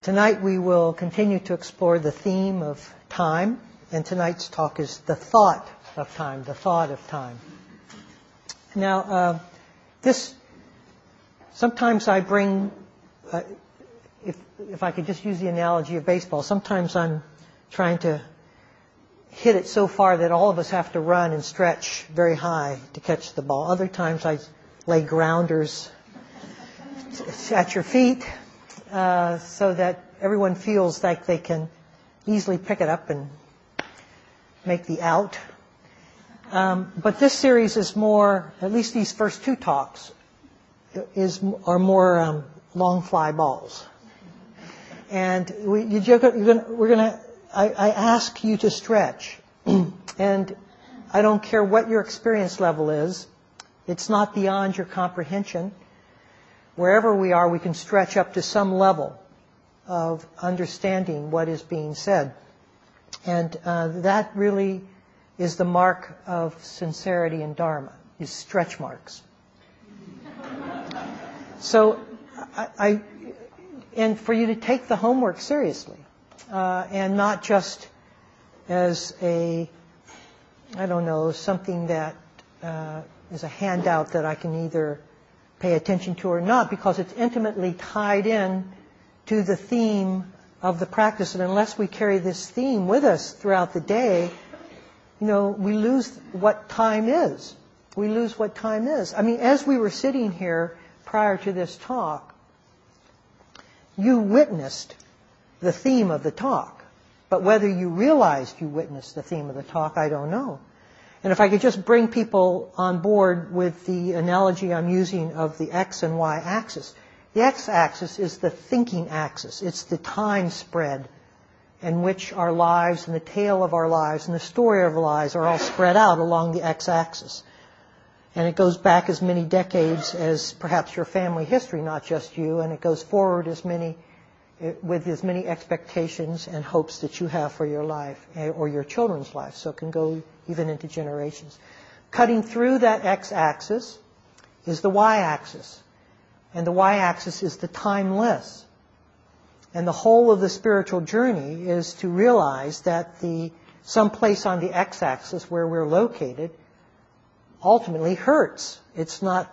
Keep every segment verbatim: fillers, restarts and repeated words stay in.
Tonight we will continue to explore the theme of time, and tonight's talk is the thought of time, the thought of time. Now, uh, this, sometimes I bring, uh, if, if I could just use the analogy of baseball, sometimes I'm trying to hit it so far that all of us have to run and stretch very high to catch the ball. Other times I lay grounders at your feet, Uh, so that everyone feels like they can easily pick it up and make the out. Um, but this series is more, at least these first two talks, is are more um, long fly balls. And we, you, you're gonna, we're going to, I ask you to stretch. And I don't care what your experience level is. It's not beyond your comprehension. Wherever we are, we can stretch up to some level of understanding what is being said. And uh, that really is the mark of sincerity in Dharma, is stretch marks. So, I, I and for you to take the homework seriously, uh, and not just as a, I don't know, something that uh, is a handout that I can either pay attention to or not, because it's intimately tied in to the theme of the practice. And unless we carry this theme with us throughout the day, you know, we lose what time is. We lose what time is. I mean, as we were sitting here prior to this talk, you witnessed the theme of the talk. But whether you realized you witnessed the theme of the talk, I don't know. And if I could just bring people on board with the analogy I'm using of the X and Y axis. The X axis is the thinking axis. It's the time spread in which our lives and the tale of our lives and the story of our lives are all spread out along the X axis. And it goes back as many decades as perhaps your family history, not just you, and it goes forward as many, with as many expectations and hopes that you have for your life or your children's life. So it can go even into generations. Cutting through that X-axis is the Y-axis. And the Y-axis is the timeless. And the whole of the spiritual journey is to realize that the someplace on the X-axis where we're located ultimately hurts. It's not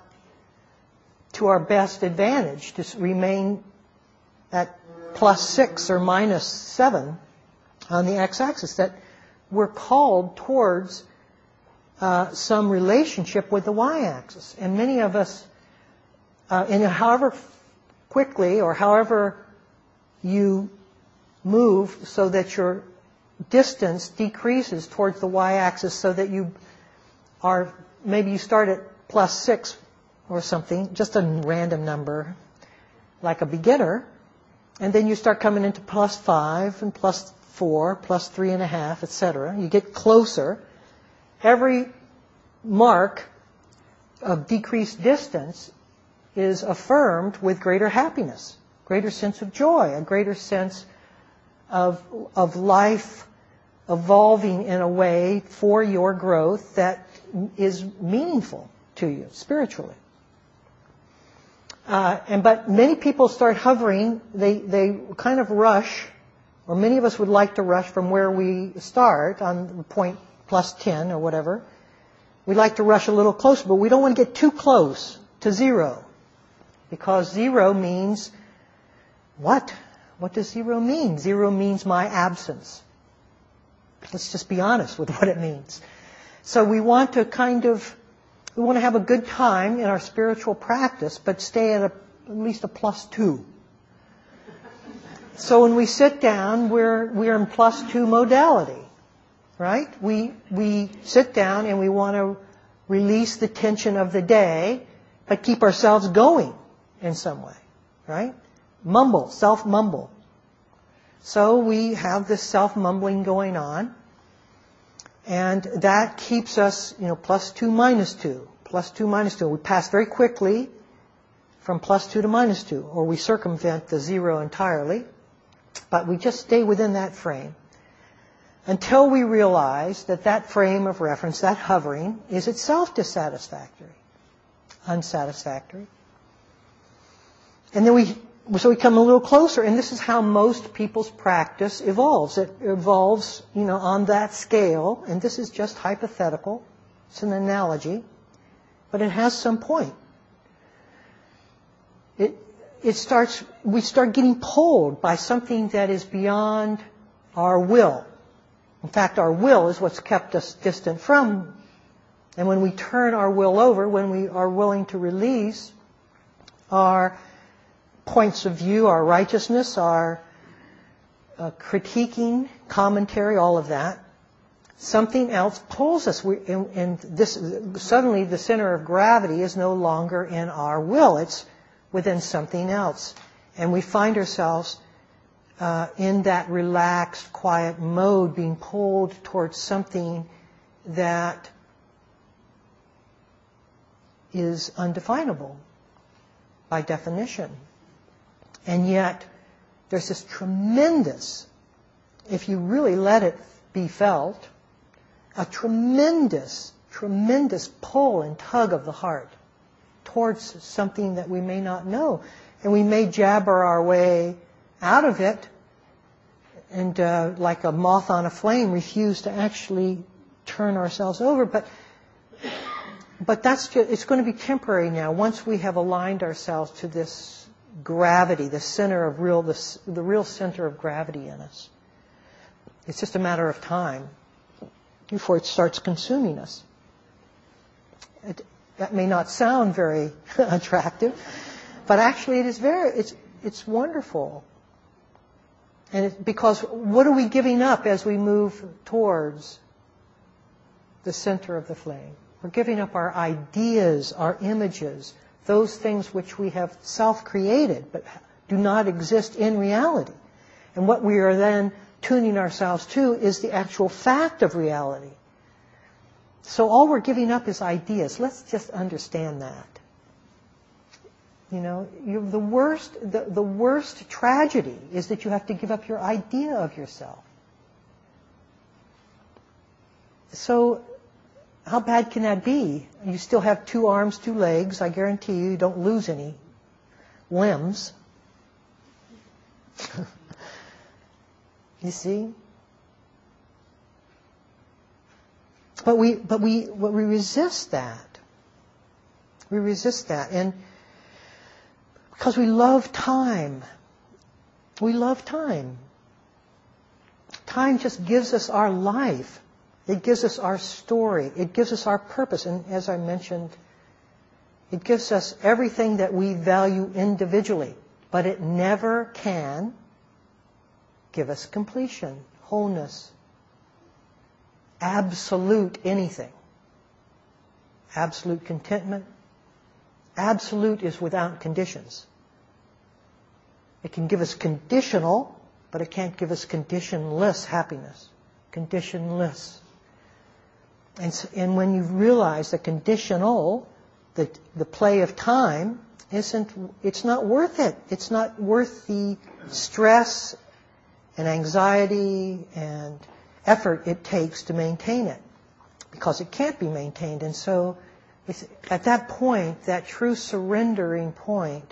to our best advantage to remain at plus six or minus seven on the X-axis. That we're called towards uh, some relationship with the Y-axis. And many of us, uh, and however quickly or however you move so that your distance decreases towards the Y-axis so that you are, maybe you start at plus six or something, just a random number, like a beginner, and then you start coming into plus five and plus four, plus three and a half, et cetera. You get closer. Every mark of decreased distance is affirmed with greater happiness, greater sense of joy, a greater sense of, of life evolving in a way for your growth that is meaningful to you spiritually. Uh, and but many people start hovering. They they kind of rush, or many of us would like to rush from where we start on point plus ten or whatever. We like to rush a little closer, but we don't want to get too close to zero, because zero means what? What does zero mean? Zero means my absence. Let's just be honest with what it means. So we want to kind of We want to have a good time in our spiritual practice, but stay at a, at least a plus two. So when we sit down, we're we're in plus two modality, right? We we sit down and we want to release the tension of the day, but keep ourselves going in some way, right? Mumble, self-mumble. So we have this self-mumbling going on. And that keeps us, you know, plus two, minus two, plus two, minus two. We pass very quickly from plus two to minus two, or we circumvent the zero entirely. But we just stay within that frame until we realize that that frame of reference, that hovering, is itself dissatisfactory, unsatisfactory. And then we so we come a little closer, and this is how most people's practice evolves. It evolves, you know, on that scale, and this is just hypothetical. It's an analogy, but it has some point. It, it starts, we start getting pulled by something that is beyond our will. In fact, our will is what's kept us distant from. And when we turn our will over, when we are willing to release our points of view, our righteousness, our uh, critiquing, commentary, all of that, something else pulls us. We, and, and this suddenly the center of gravity is no longer in our will. It's within something else. And we find ourselves uh, in that relaxed, quiet mode, being pulled towards something that is undefinable by definition. And yet, there's this tremendous, if you really let it be felt, a tremendous, tremendous pull and tug of the heart towards something that we may not know. And we may jabber our way out of it and, uh, like a moth on a flame, refuse to actually turn ourselves over. But but that's just, it's going to be temporary now. Once we have aligned ourselves to this gravity, the center of real, the, the real center of gravity in us. It's just a matter of time before it starts consuming us. It, that may not sound very attractive, but actually it is very, it's, it's wonderful. And it, because what are we giving up as we move towards the center of the flame? We're giving up our ideas, our images, those things which we have self-created but do not exist in reality. And what we are then tuning ourselves to is the actual fact of reality. So all we're giving up is ideas. Let's just understand that. You know, you, the worst, the, the worst tragedy is that you have to give up your idea of yourself. So how bad can that be? You still have two arms, two legs. I guarantee you, you don't lose any limbs. You see? But we, but we, but we resist that. We resist that, and because we love time. We love time. Time just gives us our life. It gives us our story. It gives us our purpose. And as I mentioned, it gives us everything that we value individually. But it never can give us completion, wholeness, absolute anything. Absolute contentment. Absolute is without conditions. It can give us conditional, but it can't give us conditionless happiness. Conditionless. And, so, and when you realize that conditional, the, the play of time, isn't, it's not worth it. It's not worth the stress and anxiety and effort it takes to maintain it, because it can't be maintained. And so it's, at that point, that true surrendering point,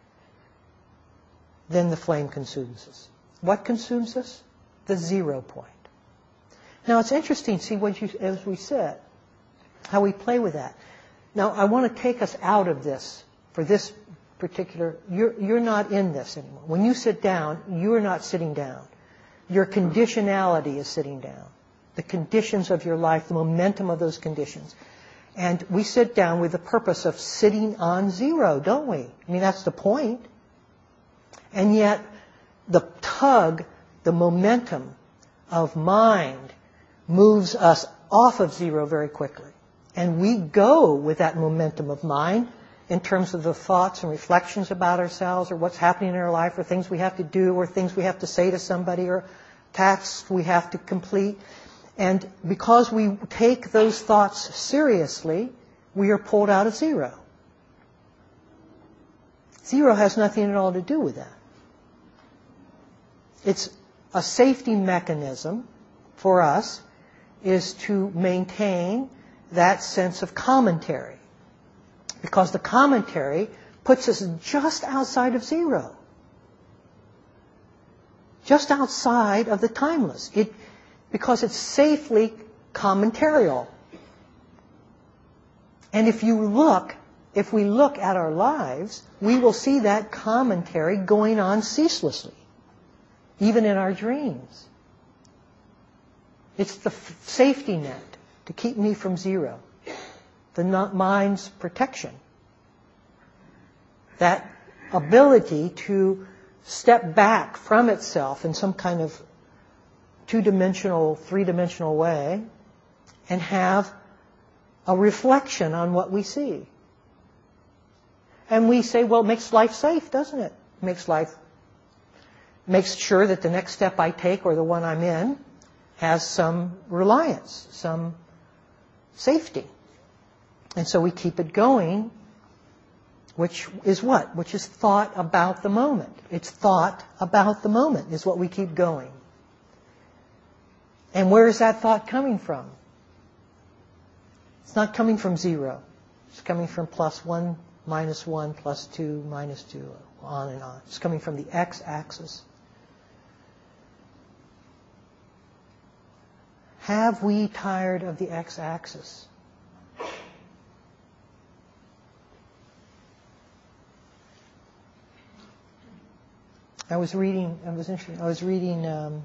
then the flame consumes us. What consumes us? The zero point. Now it's interesting, see, what you, as we said, how we play with that. Now I want to take us out of this for this particular, you're, you're not in this anymore. When you sit down, you're not sitting down. Your conditionality is sitting down. The conditions of your life, the momentum of those conditions. And we sit down with the purpose of sitting on zero, don't we? I mean, that's the point. And yet, the tug, the momentum of mind moves us off of zero very quickly. And we go with that momentum of mind in terms of the thoughts and reflections about ourselves or what's happening in our life or things we have to do or things we have to say to somebody or tasks we have to complete. And because we take those thoughts seriously, we are pulled out of zero. Zero has nothing at all to do with that. It's a safety mechanism for us is to maintain that sense of commentary. Because the commentary puts us just outside of zero. just outside of the timeless. It, because it's safely commentarial. And if you look, if we look at our lives, we will see that commentary going on ceaselessly, even in our dreams. It's the f- safety net to keep me from zero, the not mind's protection. That ability to step back from itself in some kind of two-dimensional, three-dimensional way and have a reflection on what we see. And we say, well, it makes life safe, doesn't it? It makes life, makes sure that the next step I take or the one I'm in has some reliance, some safety. And so we keep it going, which is what? Which is thought about the moment. It's thought about the moment is what we keep going. And where is that thought coming from? It's not coming from zero. It's coming from plus one, minus one, plus two, minus two, on and on. It's coming from the x-axis. Have we tired of the x-axis? I was reading. I was interesting. I was reading um,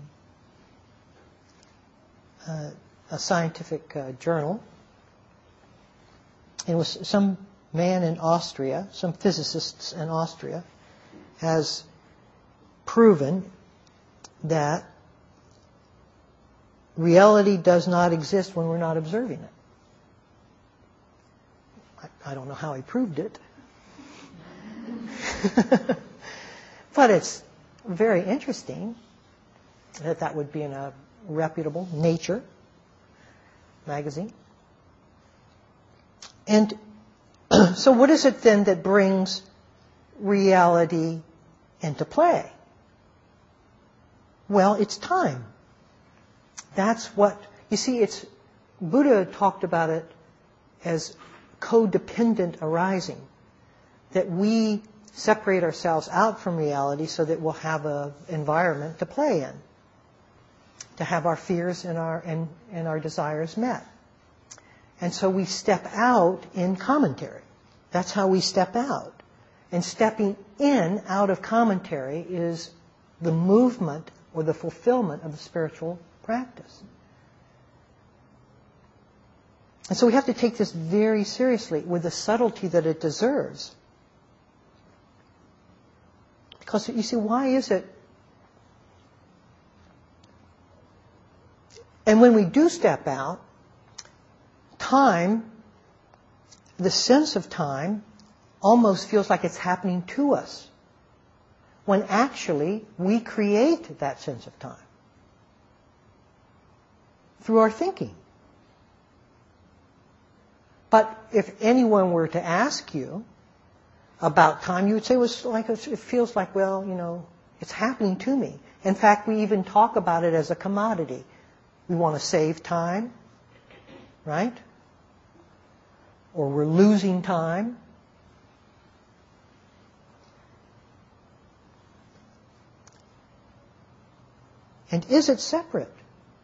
uh, a scientific uh, journal. It was some man in Austria, some physicists in Austria, has proven that reality does not exist when we're not observing it. I, I don't know how he proved it. But it's very interesting that that would be in a reputable Nature magazine. And so what is it then that brings reality into play? Well, it's time. That's what, you see, it's, Buddha talked about it as codependent arising, that we separate ourselves out from reality so that we'll have an environment to play in, to have our fears and our, and, and our desires met. And so we step out in commentary. That's how we step out. And stepping in out of commentary is the movement or the fulfillment of the spiritual practice. And so we have to take this very seriously with the subtlety that it deserves. Because you see, why is it? And when we do step out, time, the sense of time, almost feels like it's happening to us, when actually we create that sense of time through our thinking. But if anyone were to ask you about time, you would say, well, it's like, it feels like, well, you know, it's happening to me. In fact, we even talk about it as a commodity. We want to save time, right? Or we're losing time. And is it separate?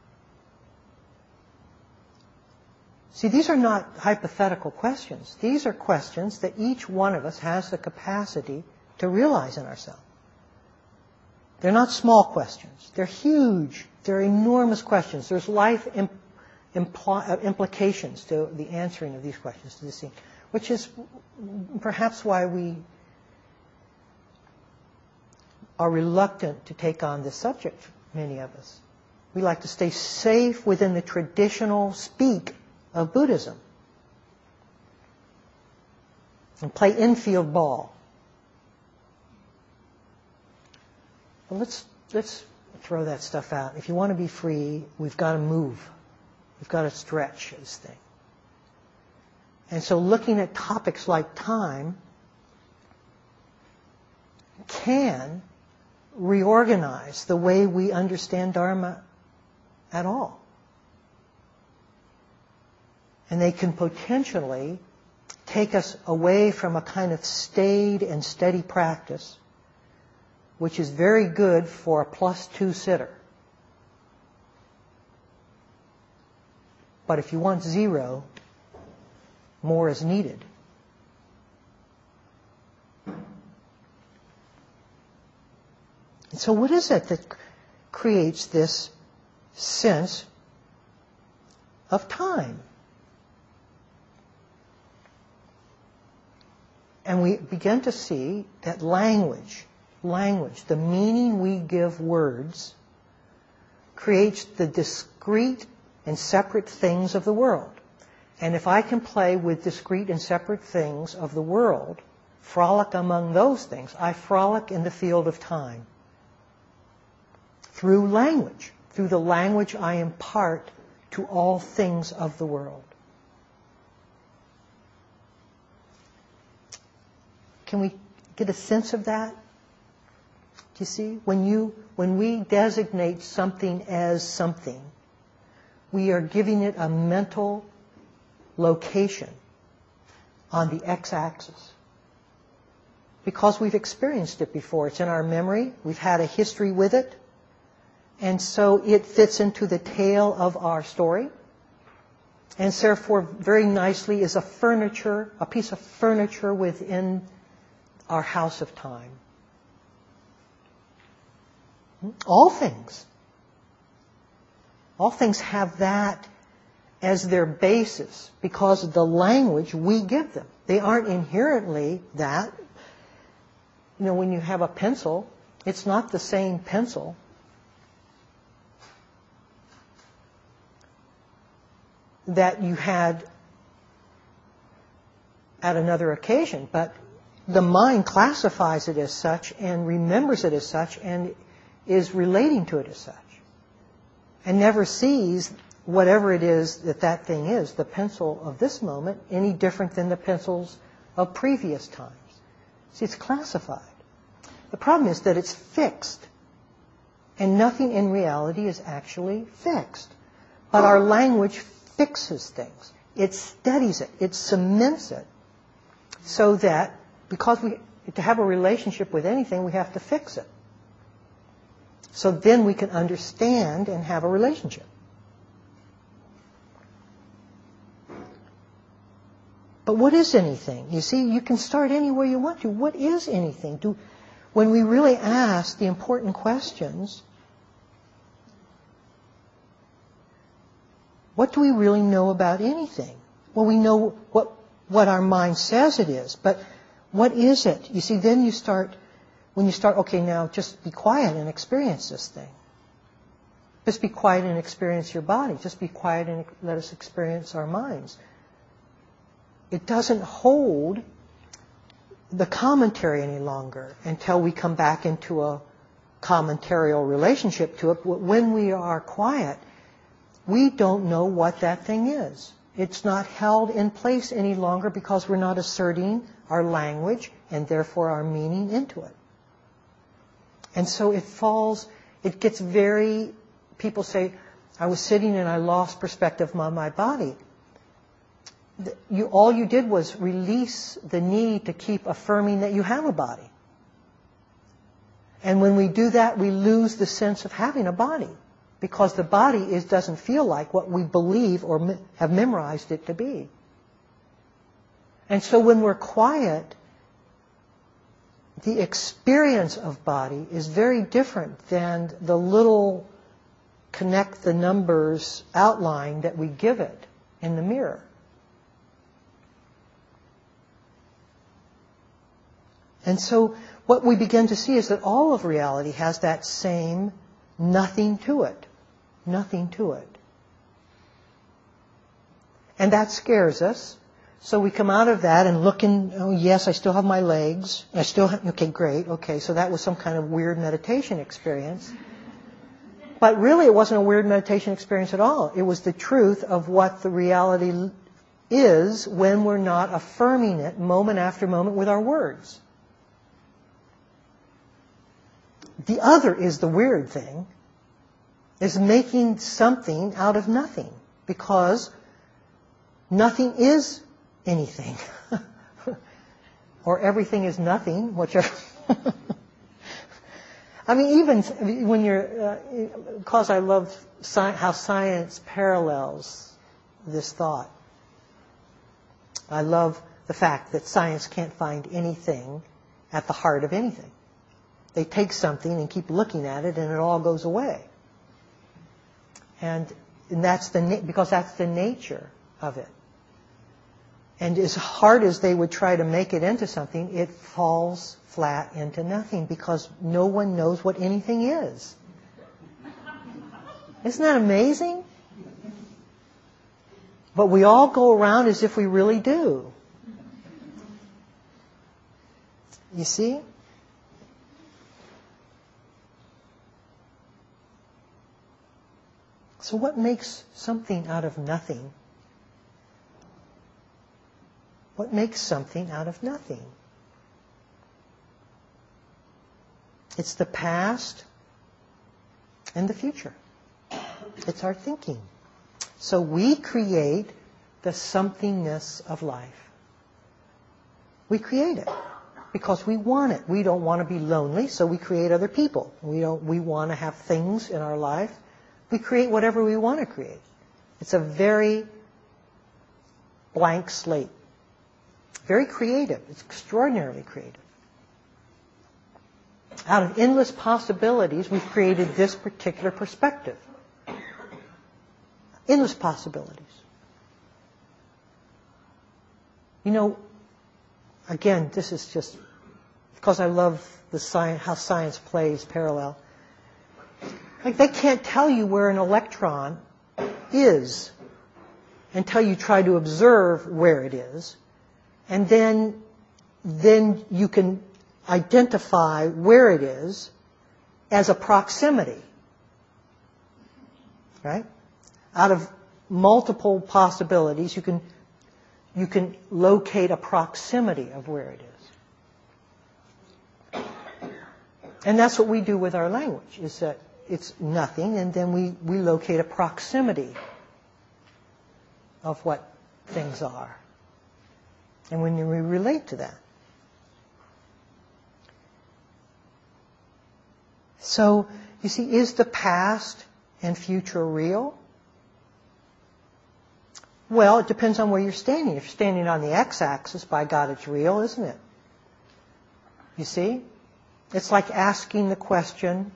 See, these are not hypothetical questions. These are questions that each one of us has the capacity to realize in ourselves. They're not small questions. They're huge. They're enormous questions. There's life imp- impl- uh, implications to the answering of these questions, to the scene, which is perhaps why we are reluctant to take on this subject, many of us. We like to stay safe within the traditional speak of Buddhism and play infield ball. Well, let's let's throw that stuff out. If you want to be free, we've got to move. We've got to stretch this thing. And so looking at topics like time can reorganize the way we understand Dharma at all. And they can potentially take us away from a kind of staid and steady practice which is very good for a plus two sitter. But if you want zero, more is needed. And so what is it that creates this sense of time? And we begin to see that language, language, the meaning we give words, creates the discrete and separate things of the world. And if I can play with discrete and separate things of the world, frolic among those things, I frolic in the field of time. Through language, through the language I impart to all things of the world. Can we get a sense of that? Do you see? When you, when we designate something as something, we are giving it a mental location on the x-axis. Because we've experienced it before. It's in our memory. We've had a history with it. And so it fits into the tale of our story. And therefore, very nicely is a furniture, a piece of furniture within our house of time. All things. All things have that as their basis because of the language we give them. They aren't inherently that. You know, when you have a pencil, it's not the same pencil. That you had at another occasion, but the mind classifies it as such and remembers it as such and is relating to it as such and never sees whatever it is that that thing is, the pencil of this moment, any different than the pencils of previous times. See, it's classified. The problem is that it's fixed, and nothing in reality is actually fixed. But our language fixes things. It steadies it. It cements it. So that, because we, to have a relationship with anything, we have to fix it. So then we can understand and have a relationship. But what is anything? You see, you can start anywhere you want to. What is anything? Do, when we really ask the important questions, what do we really know about anything? Well, we know what, what our mind says it is, but what is it? You see, then you start, when you start, okay, now just be quiet and experience this thing. Just be quiet and experience your body. Just be quiet and let us experience our minds. It doesn't hold the commentary any longer until we come back into a commentarial relationship to it. When we are quiet, we don't know what that thing is. It's not held in place any longer because we're not asserting our language and therefore our meaning into it. And so it falls, it gets very, people say, I was sitting and I lost perspective on my body. You, all you did was release the need to keep affirming that you have a body. And when we do that, we lose the sense of having a body. Because the body is, doesn't feel like what we believe or me, have memorized it to be. And so when we're quiet, the experience of body is very different than the little connect the numbers outline that we give it in the mirror. And so what we begin to see is that all of reality has that same nothing to it. Nothing to it. And that scares us. So we come out of that and look in, oh yes, I still have my legs. I still have, okay, great. Okay, so that was some kind of weird meditation experience. But really it wasn't a weird meditation experience at all. It was the truth of what the reality is when we're not affirming it moment after moment with our words. The other is the weird thing, is making something out of nothing, because nothing is anything. Or everything is nothing, whichever. I mean, even when you're, uh, because I love sci- how science parallels this thought. I love the fact that science can't find anything at the heart of anything. They take something and keep looking at it, and it all goes away. And, and that's the na- because that's the nature of it. And as hard as they would try to make it into something, it falls flat into nothing because no one knows what anything is. Isn't that amazing? But we all go around as if we really do. You see? So what makes something out of nothing? What makes something out of nothing? It's the past and the future. It's our thinking. So we create the somethingness of life. We create it because we want it. We don't want to be lonely, so we create other people. We don't. We want to have things in our life. We create whatever we want to create. It's a very blank slate. Very creative. It's extraordinarily creative. Out of endless possibilities, we've created this particular perspective. Endless possibilities. You know, again, this is just because I love the science, how science plays parallel. Like they can't tell you where an electron is until you try to observe where it is. And then, then you can identify where it is as a proximity. Right? Out of multiple possibilities, you can, you can locate a proximity of where it is. And that's what we do with our language, is that it's nothing, and then we, we locate a proximity of what things are. And when we relate to that. So, you see, is the past and future real? Well, it depends on where you're standing. If you're standing on the x-axis, by God, it's real, isn't it? You see? It's like asking the question,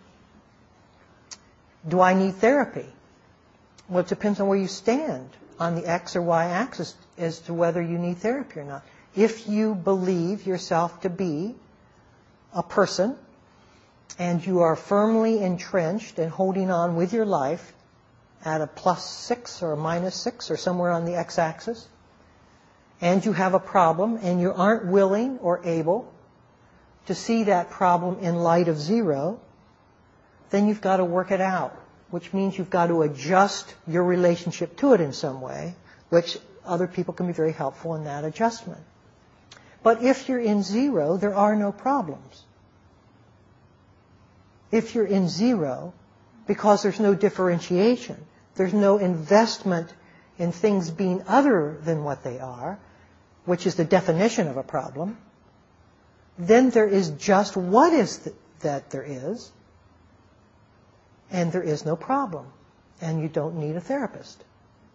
do I need therapy? Well, it depends on where you stand on the x or y axis as to whether you need therapy or not. If you believe yourself to be a person and you are firmly entrenched and holding on with your life at a plus six or a minus six or somewhere on the x-axis, and you have a problem and you aren't willing or able to see that problem in light of zero, then you've got to work it out, which means you've got to adjust your relationship to it in some way, which other people can be very helpful in that adjustment. But if you're in zero, there are no problems. If you're in zero, because there's no differentiation, there's no investment in things being other than what they are, which is the definition of a problem, then there is just what is th- that there is, and there is no problem, and you don't need a therapist.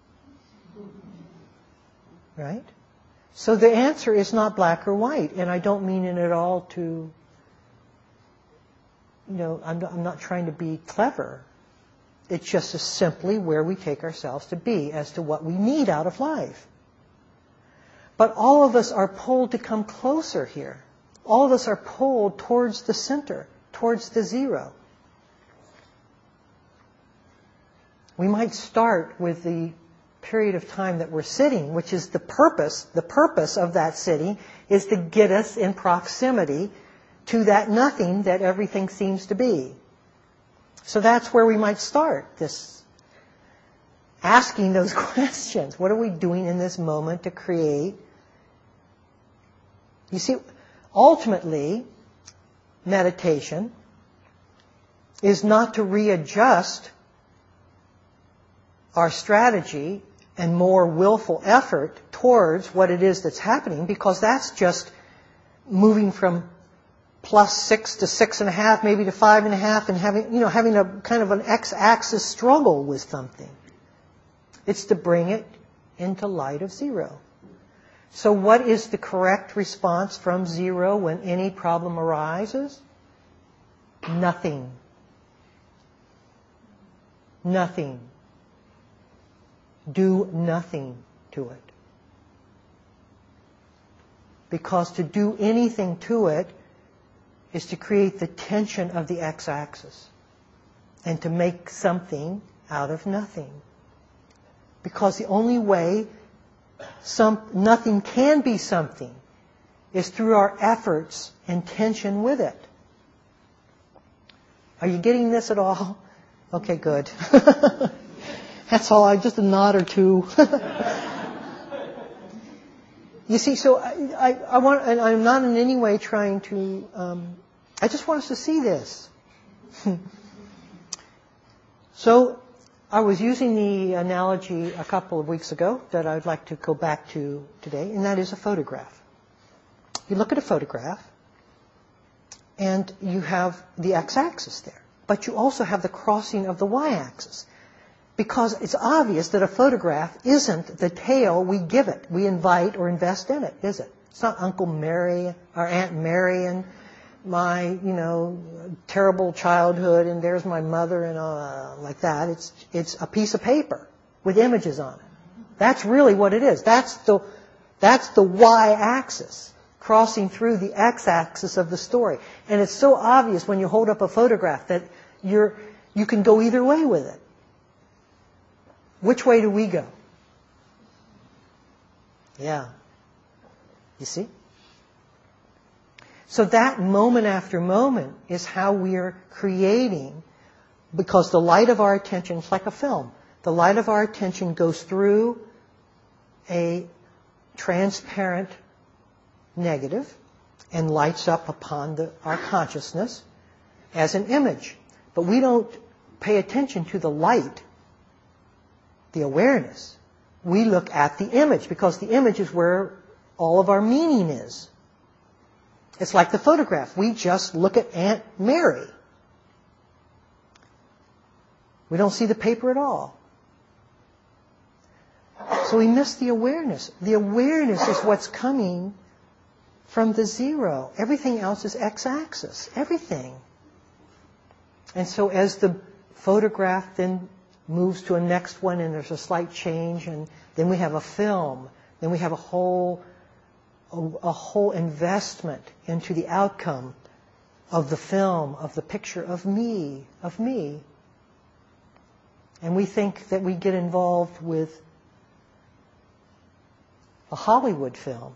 Right? So the answer is not black or white, and I don't mean it at all to, you know, I'm not, I'm not trying to be clever. It's just as simply where we take ourselves to be as to what we need out of life. But all of us are pulled to come closer here. All of us are pulled towards the center, towards the zero. We might start with the period of time that we're sitting, which is the purpose. The purpose of that sitting is to get us in proximity to that nothing that everything seems to be. So that's where we might start, this asking those questions. What are we doing in this moment to create? You see, ultimately, meditation is not to readjust our strategy and more willful effort towards what it is that's happening, because that's just moving from plus six to six and a half, maybe to five and a half, and having, you know, having a kind of an x-axis struggle with something. It's to bring it into light of zero. So what is the correct response from zero when any problem arises? Nothing. Nothing. Do nothing to it. Because to do anything to it is to create the tension of the x-axis and to make something out of nothing. Because the only way some, nothing can be something is through our efforts and tension with it. Are you getting this at all? Okay, good. That's all. I just a nod or two. You see, so I, I, I want, and I'm not in any way trying to. Um, I just want us to see this. So, I was using the analogy a couple of weeks ago that I'd like to go back to today, and that is a photograph. You look at a photograph, and you have the x-axis there, but you also have the crossing of the y-axis. Because it's obvious that a photograph isn't the tale we give it, we invite or invest in it, is it? It's not Uncle Mary or Aunt Mary and my, you know, terrible childhood and there's my mother and uh, like that. It's it's a piece of paper with images on it. That's really what it is. That's the that's the y-axis crossing through the x-axis of the story. And it's so obvious when you hold up a photograph that you're you can go either way with it. Which way do we go? Yeah. You see? So that moment after moment is how we are creating, because the light of our attention is like a film. The light of our attention goes through a transparent negative and lights up upon the, our consciousness as an image. But we don't pay attention to the light, the awareness. We look at the image because the image is where all of our meaning is. It's like the photograph. We just look at Aunt Mary. We don't see the paper at all. So we miss the awareness. The awareness is what's coming from the zero. Everything else is x-axis. Everything. And so as the photograph then moves to a next one and there's a slight change, and then we have a film, then we have a whole a, a whole investment into the outcome of the film, of the picture of me, of me. And we think that we get involved with a Hollywood film.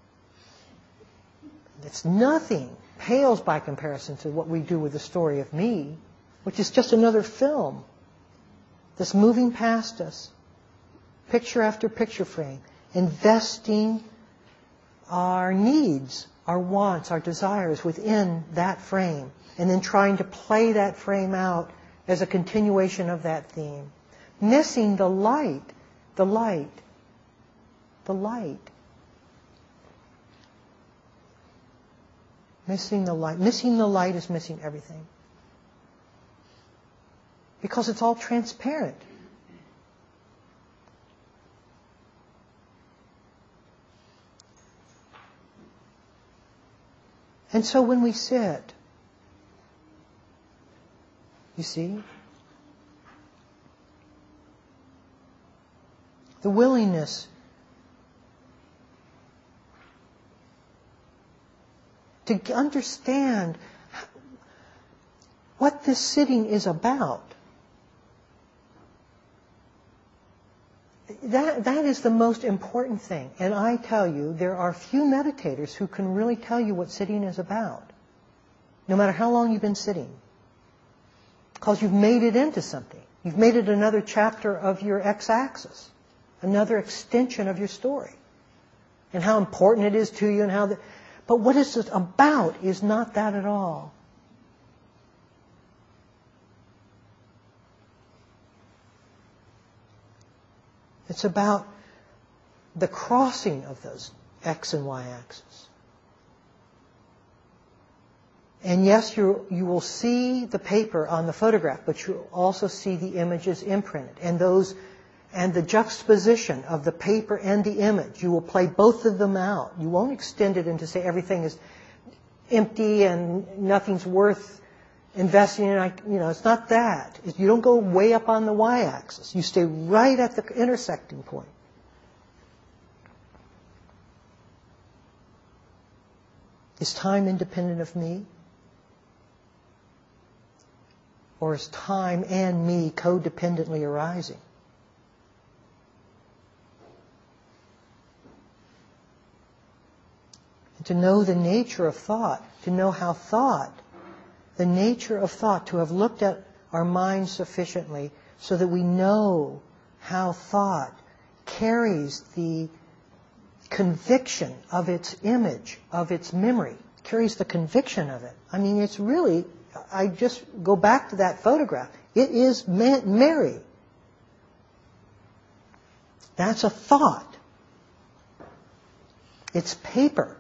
It's nothing, pales by comparison to what we do with the story of me, which is just another film that's moving past us, picture after picture frame, investing our needs, our wants, our desires within that frame, and then trying to play that frame out as a continuation of that theme. Missing the light, the light, the light. Missing the light. Missing the light is missing everything. Because it's all transparent. And so when we sit, you see, the willingness to understand what this sitting is about. That, that is the most important thing. And I tell you, there are few meditators who can really tell you what sitting is about, no matter how long you've been sitting. Because you've made it into something. You've made it another chapter of your x-axis, another extension of your story, and how important it is to you and how the... But what it's about is not that at all. It's about the crossing of those x and y axes. And yes, you you will see the paper on the photograph, but you'll also see the images imprinted. And those, and the juxtaposition of the paper and the image. You will play both of them out. You won't extend it into say everything is empty and nothing's worth investing in. You know, it's not that. You don't go way up on the y-axis. You stay right at the intersecting point. Is time independent of me? Or is time and me codependently arising? And to know the nature of thought, to know how thought, the nature of thought, to have looked at our minds sufficiently so that we know how thought carries the conviction of its image, of its memory, carries the conviction of it. I mean, it's really, I just go back to that photograph. It is Mary. That's a thought. It's paper.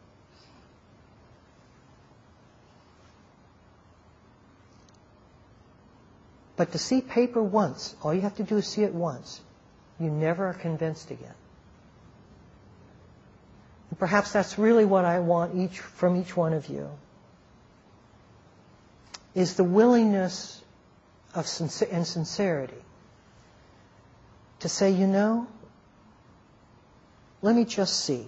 But to see paper once, all you have to do is see it once. You never are convinced again. And perhaps that's really what I want each from each one of you, is the willingness of sincer- and sincerity to say, you know, let me just see.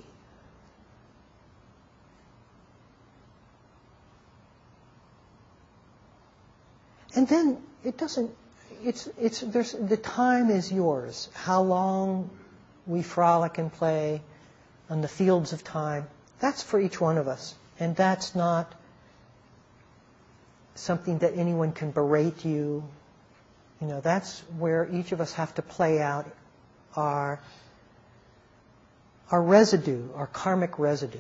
And then it doesn't, it's, it's, there's, the time is yours. How long we frolic and play on the fields of time, that's for each one of us. And that's not something that anyone can berate you. You know, that's where each of us have to play out our, our residue, our karmic residue.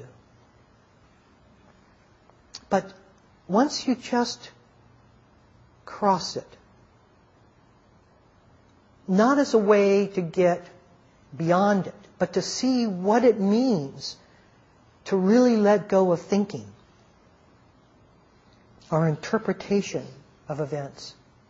But once you just cross it, not as a way to get beyond it, but to see what it means to really let go of thinking, our interpretation of events.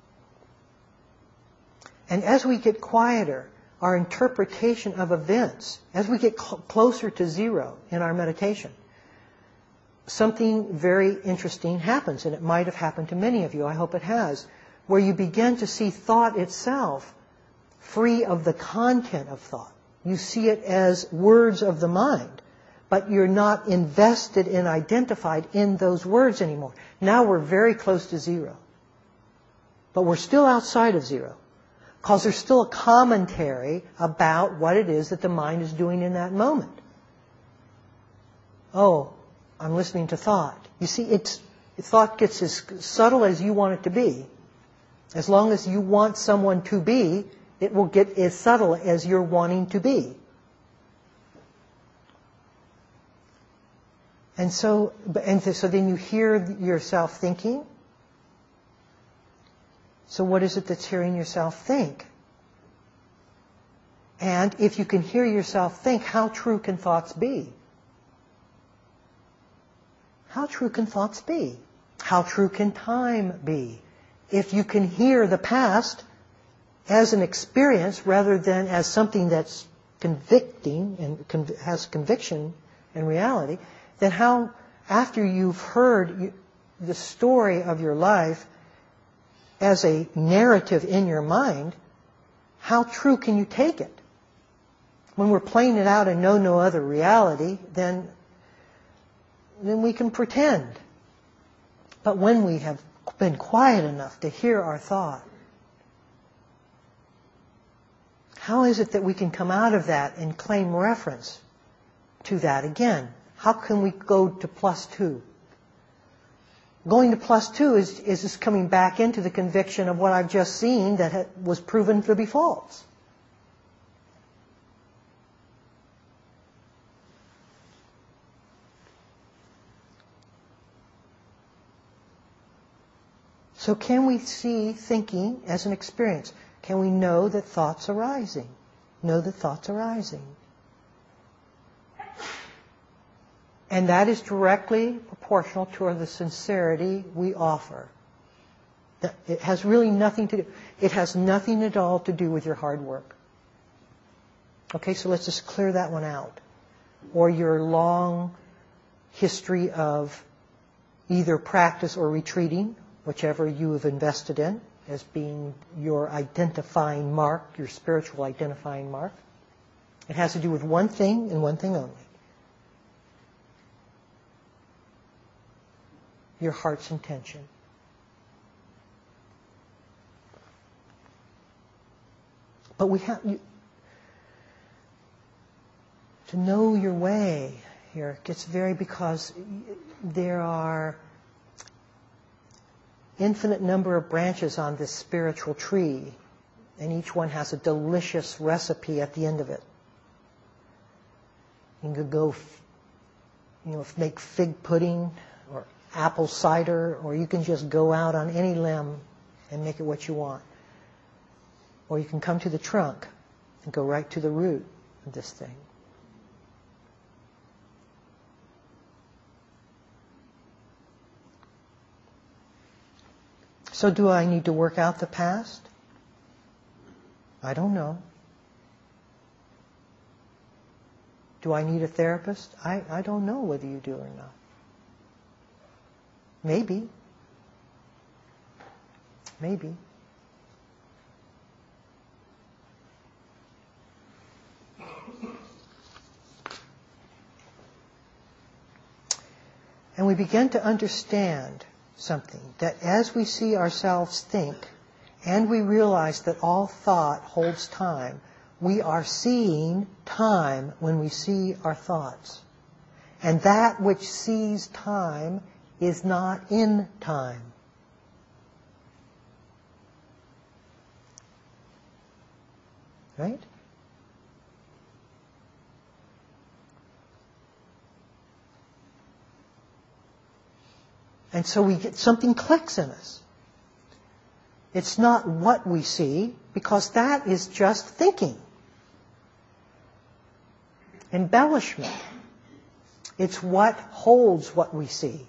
And as we get quieter, our interpretation of events, as we get cl- closer to zero in our meditation, something very interesting happens, and it might have happened to many of you, I hope it has, where you begin to see thought itself free of the content of thought. You see it as words of the mind, but you're not invested and identified in those words anymore. Now we're very close to zero. But we're still outside of zero, because there's still a commentary about what it is that the mind is doing in that moment. Oh, I'm listening to thought. You see, it's, thought gets as subtle as you want it to be. As long as you want someone to be, it will get as subtle as you're wanting to be. And so, and so then you hear yourself thinking. So what is it that's hearing yourself think? And if you can hear yourself think, how true can thoughts be? How true can thoughts be? How true can time be? If you can hear the past as an experience rather than as something that's convicting and conv- has conviction and reality, then how, after you've heard you, the story of your life as a narrative in your mind, how true can you take it? When we're playing it out and know no other reality, then, then we can pretend. But when we have been quiet enough to hear our thought, how is it that we can come out of that and claim reference to that again? How can we go to plus two? Going to plus two is, is just coming back into the conviction of what I've just seen that had, was proven to be false. So can we see thinking as an experience? Can we know that thoughts are arising? Know that thoughts are arising. And that is directly proportional to the sincerity we offer. It has really nothing to do, it has nothing at all to do with your hard work. Okay, so let's just clear that one out. Or your long history of either practice or retreating, whichever you have invested in as being your identifying mark, your spiritual identifying mark. It has to do with one thing and one thing only. Your heart's intention. But we have you, to know your way here gets very, because there are infinite number of branches on this spiritual tree, and each one has a delicious recipe at the end of it. You can go, you know, make fig pudding or apple cider, or you can just go out on any limb and make it what you want. Or you can come to the trunk and go right to the root of this thing. So do I need to work out the past? I don't know. Do I need a therapist? I, I don't know whether you do or not. Maybe. Maybe. And we begin to understand something, that as we see ourselves think, and we realize that all thought holds time, we are seeing time when we see our thoughts. And that which sees time is not in time. Right? And so we get, something clicks in us. It's not what we see, because that is just thinking. Embellishment. It's what holds what we see.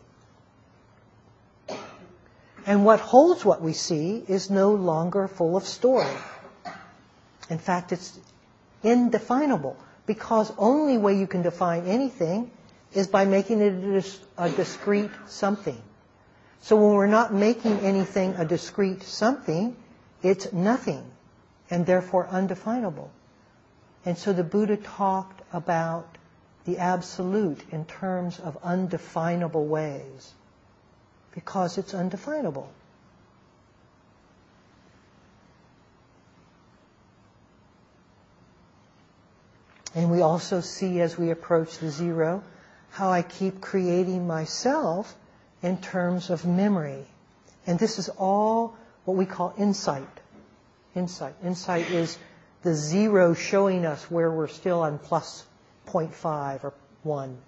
And what holds what we see is no longer full of story. In fact, it's indefinable, because only way you can define anything is by making it a discrete something. So when we're not making anything a discrete something, it's nothing, and therefore undefinable. And so the Buddha talked about the absolute in terms of undefinable ways, because it's undefinable. And we also see, as we approach the zero, how I keep creating myself in terms of memory. And this is all what we call insight. Insight. Insight is the zero showing us where we're still on plus zero point five or one.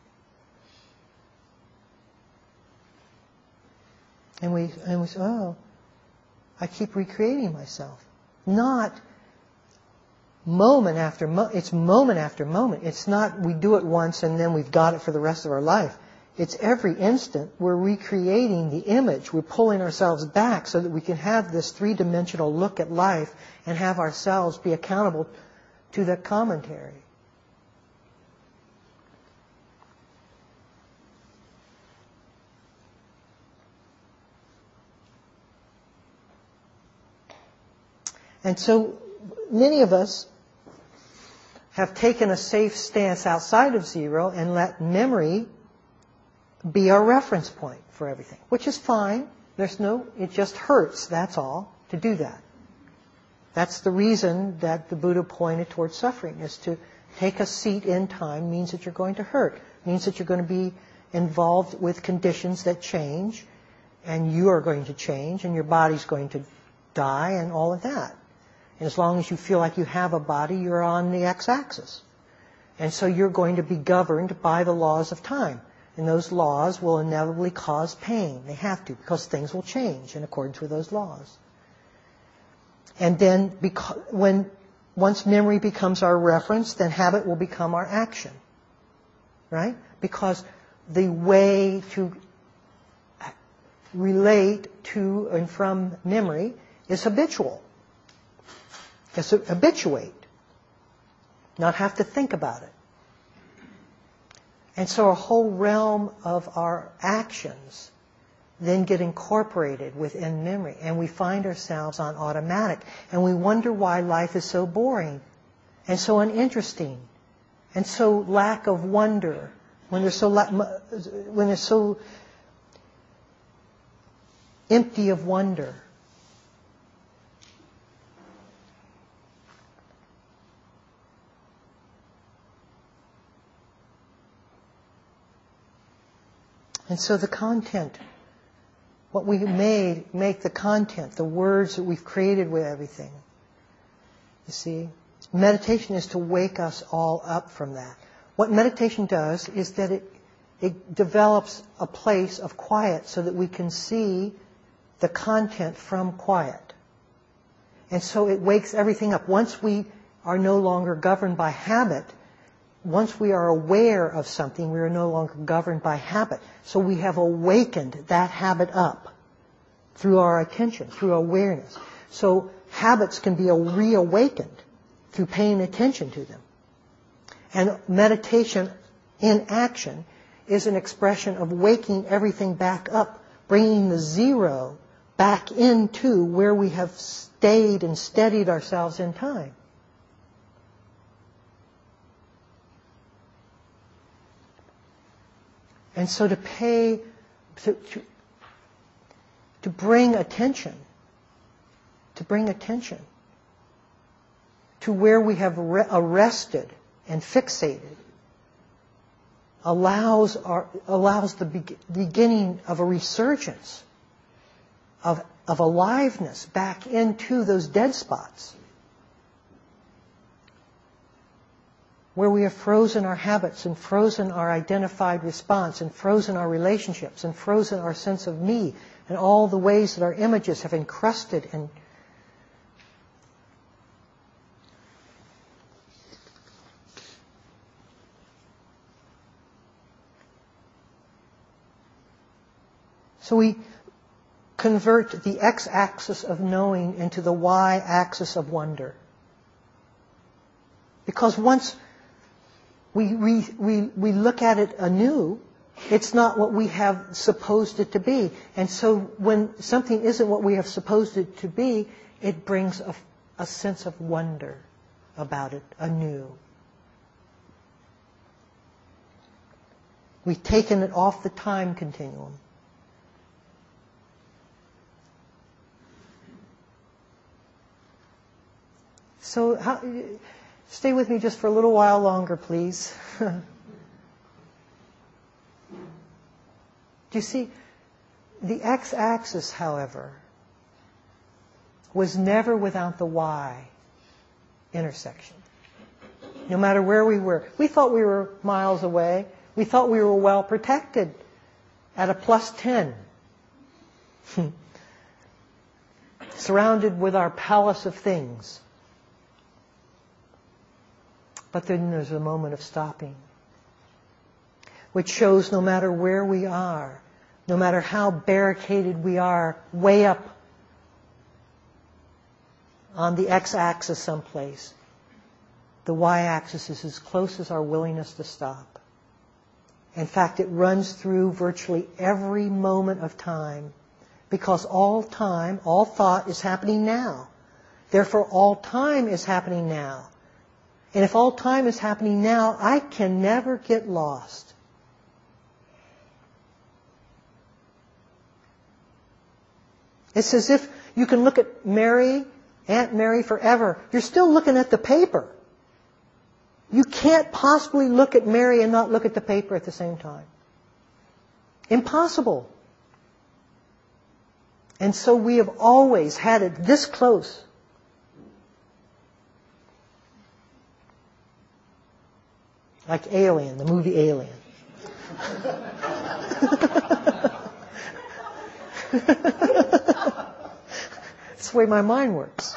And we, and we say, oh, I keep recreating myself. Not moment after moment. It's moment after moment. It's not we do it once and then we've got it for the rest of our life. It's every instant we're recreating the image. We're pulling ourselves back so that we can have this three-dimensional look at life and have ourselves be accountable to the commentary. And so many of us have taken a safe stance outside of zero and let memory be our reference point for everything, which is fine. There's no, it just hurts, that's all, to do that. That's the reason that the Buddha pointed towards suffering, is to take a seat in time means that you're going to hurt, means that you're going to be involved with conditions that change, and you are going to change, and your body's going to die, and all of that. And as long as you feel like you have a body, you're on the x-axis. And so you're going to be governed by the laws of time. And those laws will inevitably cause pain. They have to, because things will change in accordance with those laws. And then because, when once memory becomes our reference, then habit will become our action. right? Because the way to relate to and from memory is habitual. It's habituate. Not have to think about it. And so a whole realm of our actions then get incorporated within memory. And we find ourselves on automatic. And we wonder why life is so boring and so uninteresting and so lack of wonder when there's so, la- when there's so empty of wonder. And so the content, what we made, make the content, the words that we've created with everything. You see? Meditation is to wake us all up from that. What meditation does is that it, it develops a place of quiet so that we can see the content from quiet. And so it wakes everything up. Once we are no longer governed by habit, once we are aware of something, we are no longer governed by habit. So we have awakened that habit up through our attention, through awareness. So habits can be reawakened through paying attention to them. And meditation in action is an expression of waking everything back up, bringing the zero back into where we have stayed and steadied ourselves in time. And so to pay, to, to, to bring attention, to bring attention to where we have re- arrested and fixated allows our, allows the be- beginning of a resurgence of, of aliveness back into those dead spots where we have frozen our habits and frozen our identified response and frozen our relationships and frozen our sense of me and all the ways that our images have encrusted and so we convert the x-axis of knowing into the y-axis of wonder. Because once we, we, we, we look at it anew, it's not what we have supposed it to be. And so when something isn't what we have supposed it to be, it brings a, a sense of wonder about it anew. We've taken it off the time continuum. So how, stay with me just for a little while longer, please. Do you see? The x-axis, however, was never without the y intersection. No matter where we were. We thought we were miles away. We thought we were well protected at a plus ten. Surrounded with our palace of things. But then there's a moment of stopping, which shows no matter where we are, no matter how barricaded we are, way up on the x-axis someplace, the y-axis is as close as our willingness to stop. In fact, it runs through virtually every moment of time, because all time, all thought is happening now. Therefore, all time is happening now. And if all time is happening now, I can never get lost. It's as if you can look at Mary, Aunt Mary forever. You're still looking at the paper. You can't possibly look at Mary and not look at the paper at the same time. Impossible. And so we have always had it this close. Like Alien, the movie Alien. That's the way my mind works.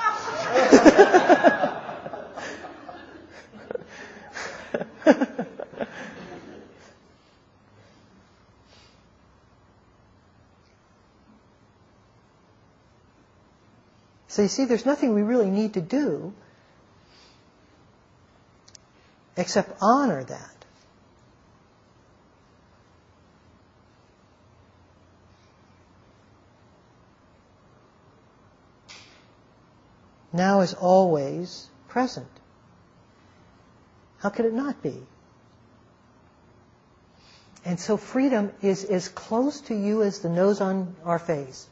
So you see, there's nothing we really need to do except honor that. Now is always present. How could it not be? And so freedom is as close to you as the nose on our face.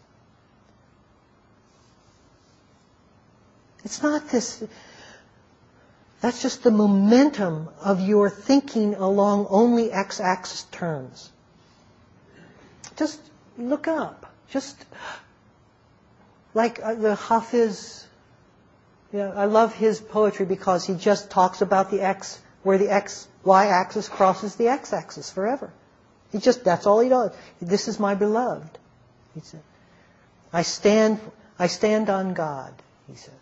It's not this, that's just the momentum of your thinking along only x-axis terms. Just look up. Just like the Hafiz, yeah, I love his poetry because he just talks about the x, where the x, y-axis crosses the x-axis forever. He just, that's all he does. This is my beloved, he said. I stand, I stand on God, he says.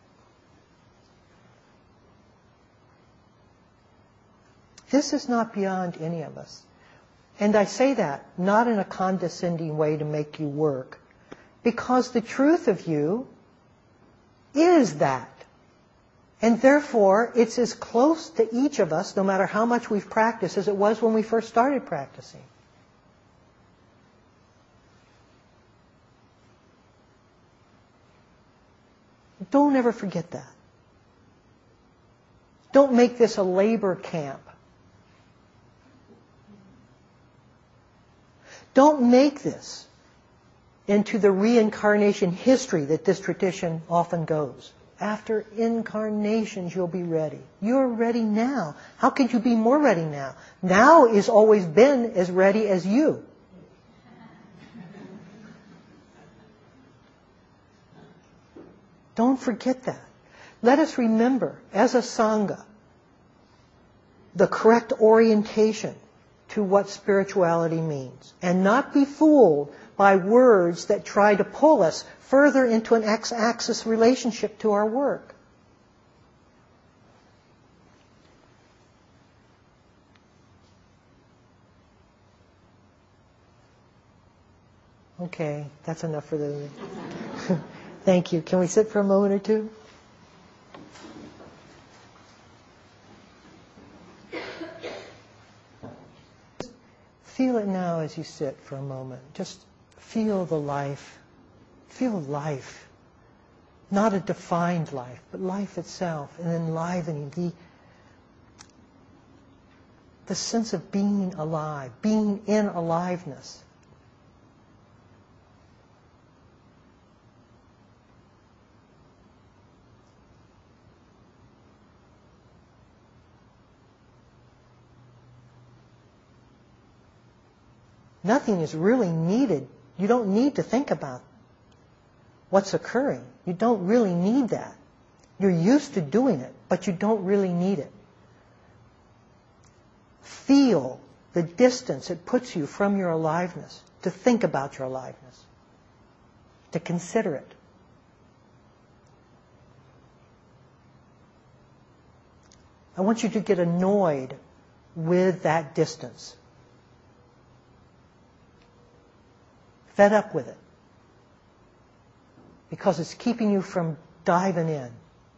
This is not beyond any of us. And I say that not in a condescending way to make you work, because the truth of you is that. And therefore, it's as close to each of us, no matter how much we've practiced, as it was when we first started practicing. Don't ever forget that. Don't make this a labor camp. Don't make this into the reincarnation history that this tradition often goes. After incarnations, you'll be ready. You're ready now. How could you be more ready now? Now is always been as ready as you. Don't forget that. Let us remember, as a Sangha, the correct orientation to what spirituality means, and not be fooled by words that try to pull us further into an x-axis relationship to our work. Okay, that's enough for the... Thank you. Can we sit for a moment or two? Feel it now as you sit for a moment. Just feel the life. Feel life. Not a defined life, but life itself, and enlivening the, the sense of being alive, being in aliveness. Nothing is really needed. You don't need to think about what's occurring. You don't really need that. You're used to doing it, but you don't really need it. Feel the distance it puts you from your aliveness, to think about your aliveness, to consider it. I want you to get annoyed with that distance. Fed up with it. Because it's keeping you from diving in.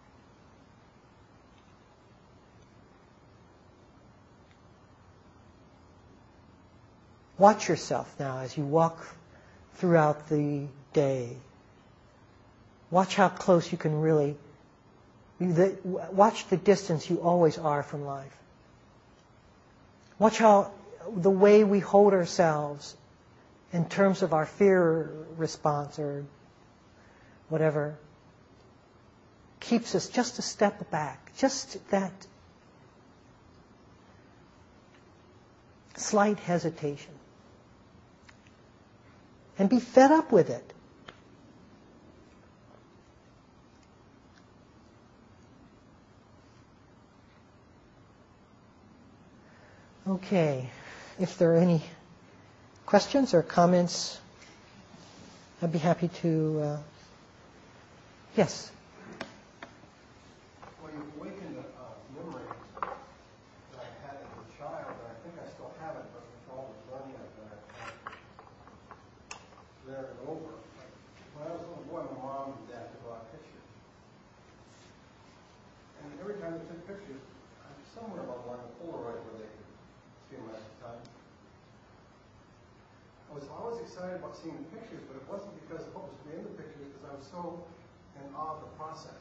Watch yourself now as you walk throughout the day. Watch how close you can really, the, watch the distance you always are from life. Watch how the way we hold ourselves in terms of our fear response or whatever keeps us just a step back, just that slight hesitation. And be fed up with it. Okay, if there are any questions or comments, I'd be happy to... Uh, yes? Well, you awakened a uh, memory that I had as a child, and I think I still have it, but with all the learning I've done, I've there and over. When I was a little boy, my mom and dad took a lot of pictures to take pictures. I'm somewhere along the line of Polaroid where they could see them at the time. I was always excited about seeing the pictures, but it wasn't because of what was in the pictures, because I was so in awe of the process.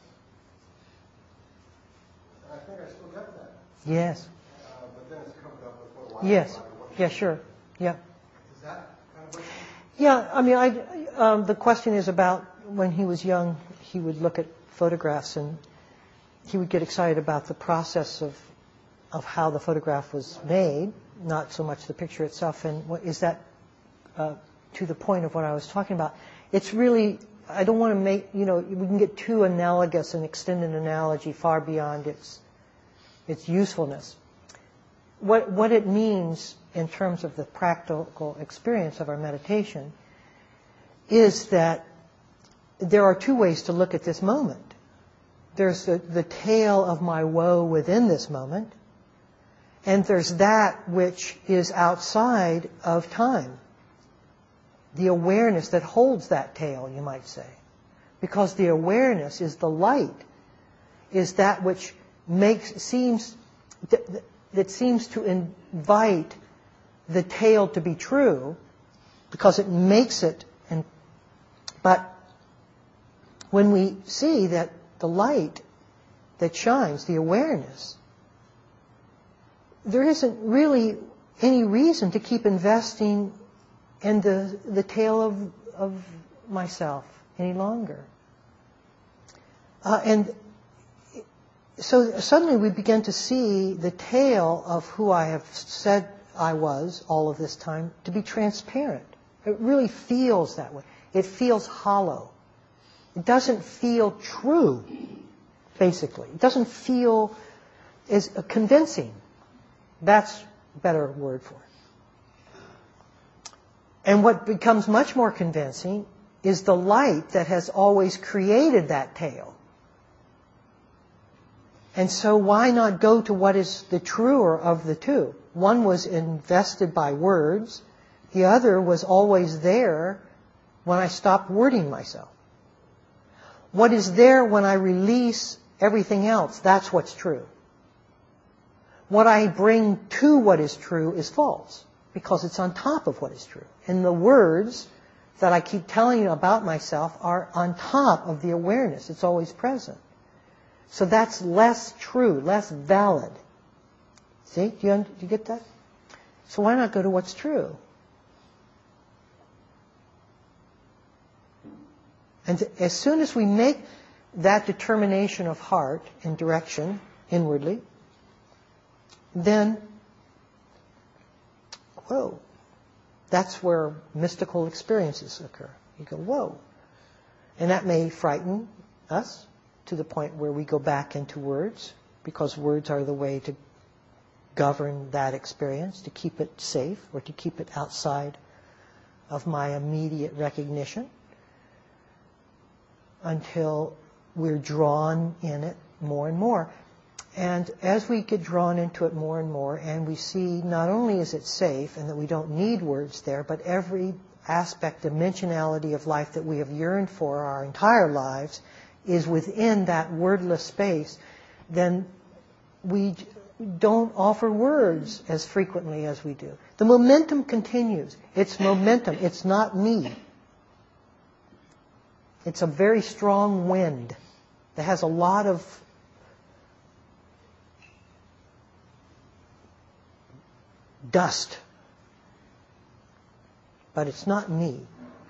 And I think I still get that. Yes. Uh, but then it's covered up with what Yes. Yeah, sure. Yeah. Is that kind of what Yeah, I mean, I, um, the question is about when he was young, he would look at photographs and he would get excited about the process of of how the photograph was made, not so much the picture itself. And what, is that uh, to the point of what I was talking about? It's really, I don't want to make, you know, we can get too analogous and extend an analogy far beyond its its usefulness. What what it means in terms of the practical experience of our meditation is that there are two ways to look at this moment. There's the, the tale of my woe within this moment, and there's that which is outside of time. The awareness that holds that tale, you might say. Because the awareness is the light, is that which makes, seems, that, that seems to invite the tale to be true, because it makes it, and but when we see that the light that shines, the awareness, there isn't really any reason to keep investing in the the tale of of myself any longer. Uh, and so suddenly we begin to see the tale of who I have said I was all of this time to be transparent. It really feels that way. It feels hollow. It doesn't feel true, basically. It doesn't feel as convincing. That's a better word for it. And what becomes much more convincing is the light that has always created that tale. And so why not go to what is the truer of the two? One was invested by words. The other was always there when I stopped wording myself. What is there when I release everything else, that's what's true. What I bring to what is true is false, because it's on top of what is true. And the words that I keep telling you about myself are on top of the awareness. It's always present. So that's less true, less valid. See? Do you, do you get that? So why not go to what's true? And as soon as we make that determination of heart and direction inwardly, then, whoa, that's where mystical experiences occur. You go, whoa. And that may frighten us to the point where we go back into words, because words are the way to govern that experience, to keep it safe or to keep it outside of my immediate recognition, until we're drawn in it more and more. And as we get drawn into it more and more, and we see not only is it safe and that we don't need words there, but every aspect, dimensionality of life that we have yearned for our entire lives is within that wordless space, then we don't offer words as frequently as we do. The momentum continues. It's momentum. It's not me. It's a very strong wind that has a lot of dust. But it's not me.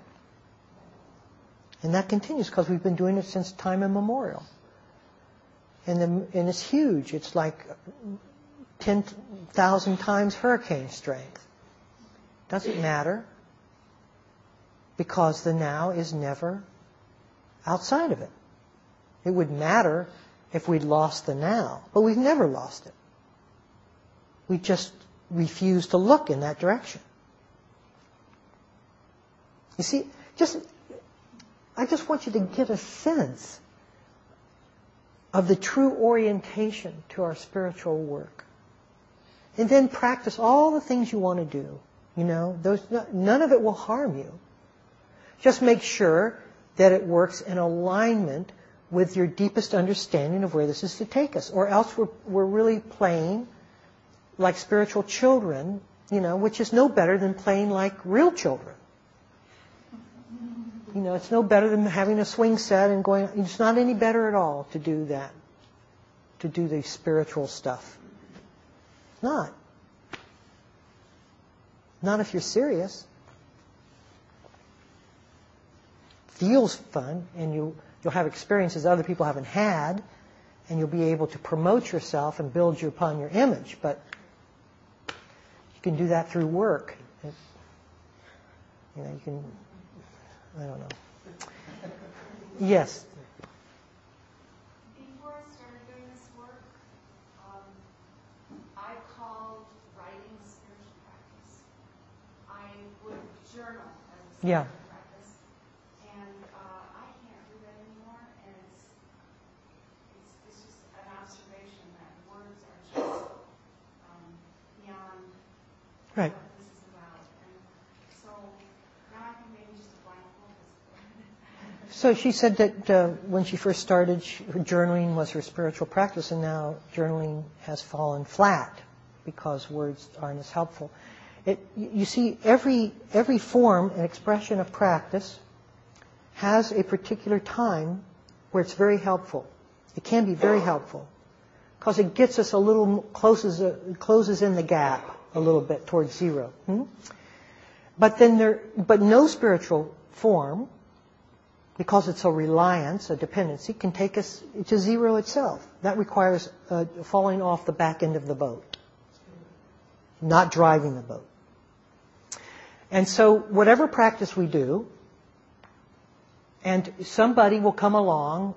And that continues because we've been doing it since time immemorial. And, the, and it's huge. It's like ten thousand times hurricane strength. Doesn't matter, because the now is never outside of it. It would matter if we'd lost the now, but we've never lost it. We just refuse to look in that direction. You see, just I just want you to get a sense of the true orientation to our spiritual work. And then practice all the things you want to do. You know, those, none of it will harm you. Just make sure that it works in alignment with your deepest understanding of where this is to take us. Or else we're, we're really playing like spiritual children, you know, which is no better than playing like real children. You know, it's no better than having a swing set and going, it's not any better at all to do that, to do the spiritual stuff. It's not. Not if you're serious. Feels fun, and you, you'll have experiences other people haven't had, and you'll be able to promote yourself and build you upon your image, but you can do that through work. It, you know, you can, I don't know. Yes? Before I started doing this work, um, I called writing spiritual practice. I would journal as a spiritual Yeah. practice. And uh, I can't do that anymore. And it's, it's, it's just an observation that words are just um, beyond Right. what this is about. And so now I think maybe just a blind focus. So she said that uh, when she first started, she, her journaling was her spiritual practice, and now journaling has fallen flat because words aren't as helpful. It, you see, every every form and expression of practice has a particular time where it's very helpful. It can be very helpful because it gets us a little closes uh, closes in the gap a little bit towards zero. Hmm? But then there, but no spiritual form, because it's a reliance, a dependency, can take us to zero itself. That requires uh, falling off the back end of the boat, not driving the boat. And so whatever practice we do, and somebody will come along.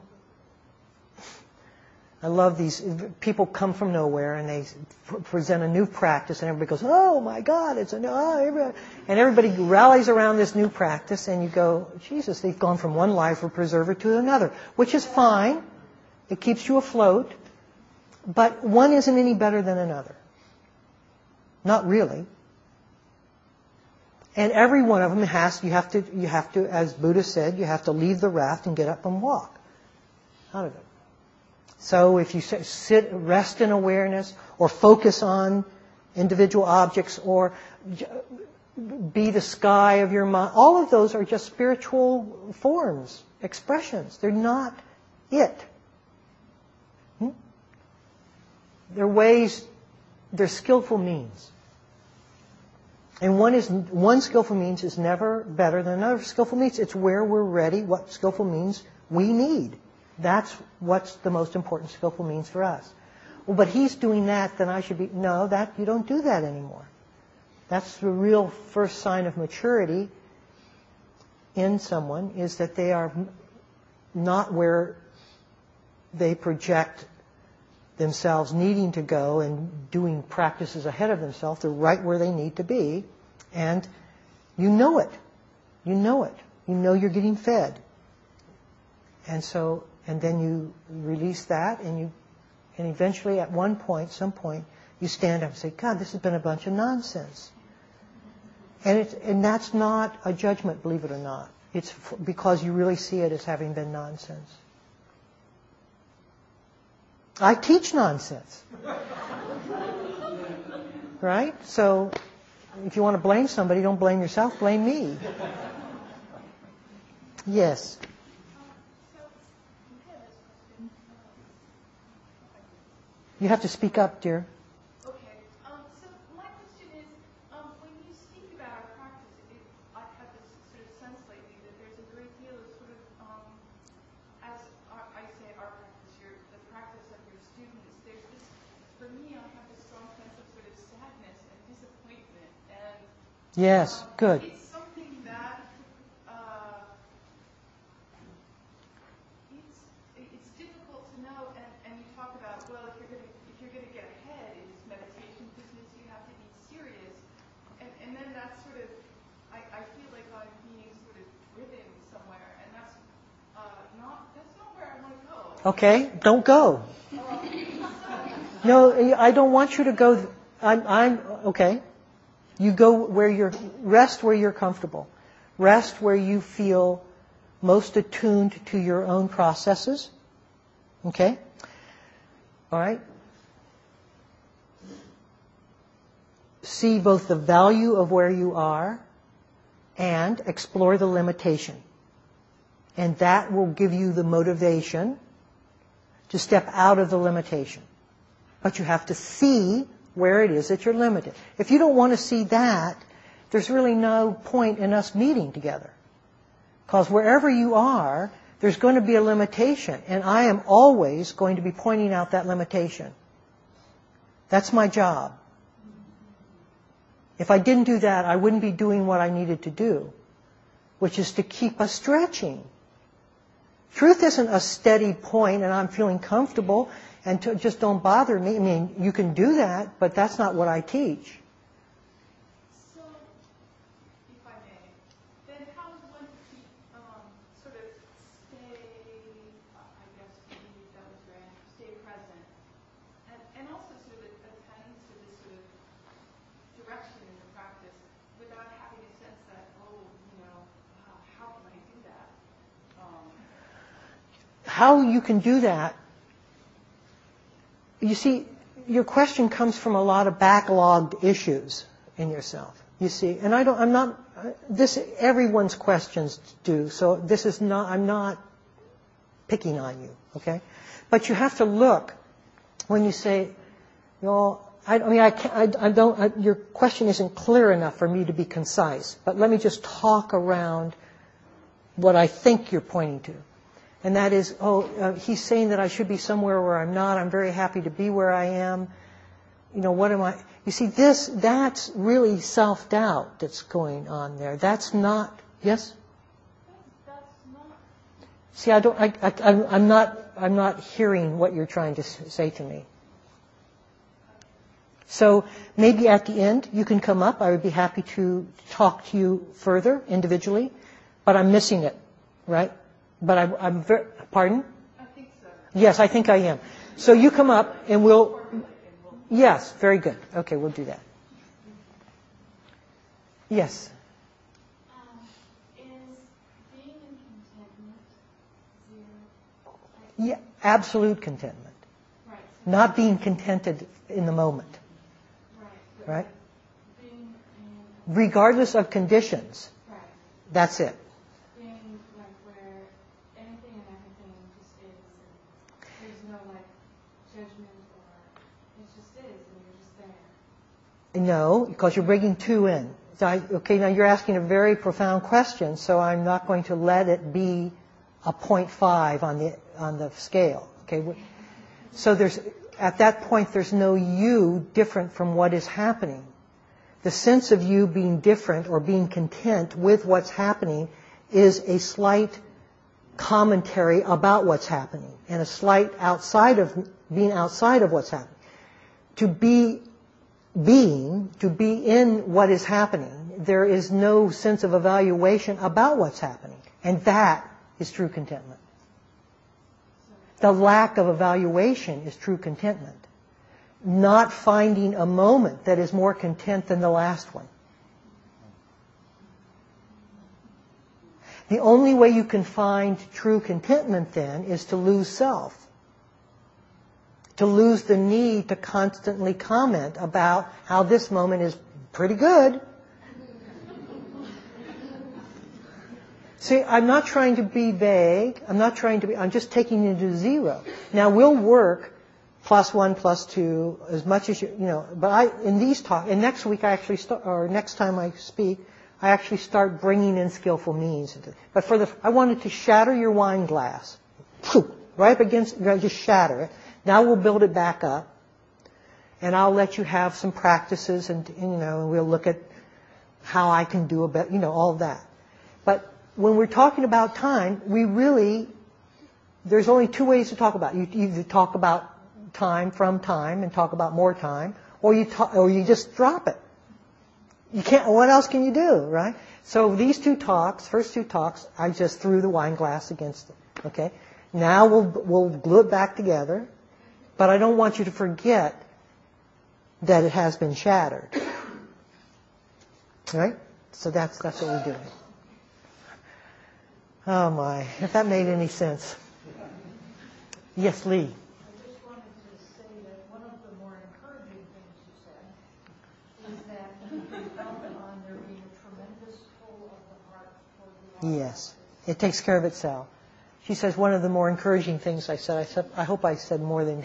I love these people come from nowhere and they present a new practice and everybody goes, oh my God, it's a new, oh, everybody. And everybody rallies around this new practice and you go, Jesus, they've gone from one life or preserver to another, which is fine. It keeps you afloat. But one isn't any better than another. Not really. And every one of them has, you have to, you have to, as Buddha said, you have to leave the raft and get up and walk out of it. So if you sit, rest in awareness, or focus on individual objects, or be the sky of your mind, all of those are just spiritual forms, expressions. They're not it. Hmm? They're ways, they're skillful means. And one is one skillful means is never better than another skillful means. It's where we're ready, what skillful means we need. That's what's the most important skillful means for us. Well, but he's doing that, then I should be... No, that you don't do that anymore. That's the real first sign of maturity in someone, is that they are not where they project themselves needing to go and doing practices ahead of themselves. They're right where they need to be. And you know it. You know it. You know you're getting fed. And so... And then you release that, and you, and eventually, at one point, some point, you stand up and say, "God, this has been a bunch of nonsense." And it's, and that's not a judgment, believe it or not. It's f- because you really see it as having been nonsense. I teach nonsense, right? So, if you want to blame somebody, don't blame yourself. Blame me. Yes. You have to speak up, dear. Okay. Um, so my question is, um, when you speak about our practice, it, I've had this sort of sense lately that there's a great deal of sort of, um, as our, I say our practice, your, the practice of your students, there's this, for me, I have this strong sense of sort of sadness and disappointment. And Yes, um, good. It's something that uh, it's it's difficult to know. And, and you talk about, well, if you're going to if you're going to get ahead in this meditation business, you have to be serious. And and then that's sort of, I, I feel like I'm being sort of driven somewhere, and that's uh, not that's not where I want to go. Okay, don't go. No, I don't want you to go. I'm, I'm okay. You go where you're, rest where you're comfortable. Rest where you feel most attuned to your own processes Okay? All right? See both the value of where you are and explore the limitation. And that will give you the motivation to step out of the limitation. But you have to see where it is that you're limited. If you don't want to see that, there's really no point in us meeting together. Because wherever you are, there's going to be a limitation. And I am always going to be pointing out that limitation. That's my job. If I didn't do that, I wouldn't be doing what I needed to do, which is to keep us stretching. Truth isn't a steady point and I'm feeling comfortable and to, just don't bother me. I mean, you can do that, but that's not what I teach. So, if I may, then how does one keep, um, sort of stay, I guess maybe that was right, stay present, and, and also sort of attending to this sort of direction in the practice without having a sense that, oh, you know, uh, how can I do that? Um, How you can do that, you see, your question comes from a lot of backlogged issues in yourself. You see, and I don't, I'm not, this, everyone's questions do, so this is not, I'm not picking on you, okay? But you have to look when you say, you know, I, I mean, I, can't, I, I don't, I, your question isn't clear enough for me to be concise, but let me just talk around what I think you're pointing to. And that is, oh, uh, he's saying that I should be somewhere where I'm not. I'm very happy to be where I am. You know, what am I? You see, this, that's really self-doubt that's going on there. That's not, yes? that's not, See, I don't, I, I, I'm, I'm not, I'm not hearing what you're trying to say to me. So maybe at the end you can come up. I would be happy to talk to you further individually, but I'm missing it, right? But I, I'm very, pardon? I think so. Yes, I think I am. So you come up and we'll, yes, very good. Okay, we'll do that. Yes. Um, is being in contentment zero? Yeah, absolute contentment. Right. Not being contented in the moment, Right. right? Being in, Regardless of conditions, right. that's it. Being like where anything and everything just is. And there's no like judgment or it just is and you're just there. No, because you're bringing two in. So I, okay, now you're asking a very profound question, so I'm not going to let it be a point five on the on the scale. Okay, so there's at that point there's no you different from what is happening. The sense of you being different or being content with what's happening is a slight commentary about what's happening and a slight outside of being outside of what's happening. To be being, to be in what is happening, there is no sense of evaluation about what's happening. And that is true contentment. The lack of evaluation is true contentment. Not finding a moment that is more content than the last one. The only way you can find true contentment then is to lose self. To lose the need to constantly comment about how this moment is pretty good. See, I'm not trying to be vague. I'm not trying to be, I'm just taking it to zero. Now we'll work plus one, plus two, as much as you, you know, but I, in these talks, and next week I actually start, or next time I speak, I actually start bringing in skillful means. But for the, I wanted to shatter your wine glass. Right up against, just shatter it. Now we'll build it back up. And I'll let you have some practices and, you know, and we'll look at how I can do a bit, you know, all of that. But when we're talking about time, we really, there's only two ways to talk about it. You either talk about time from time and talk about more time, or you talk, or you just drop it. You can't, what else can you do, right? So these two talks, first two talks, I just threw the wine glass against it, okay? Now we'll, we'll glue it back together, but I don't want you to forget that it has been shattered. Right? So that's, that's what we're doing. Oh my, if that made any sense. Yes, Lee. I just wanted to say that one of the more encouraging things you said is that you can count on there being a tremendous pull of the heart toward the Yes. It takes care of itself. She says one of the more encouraging things I said, I said, I hope I said more than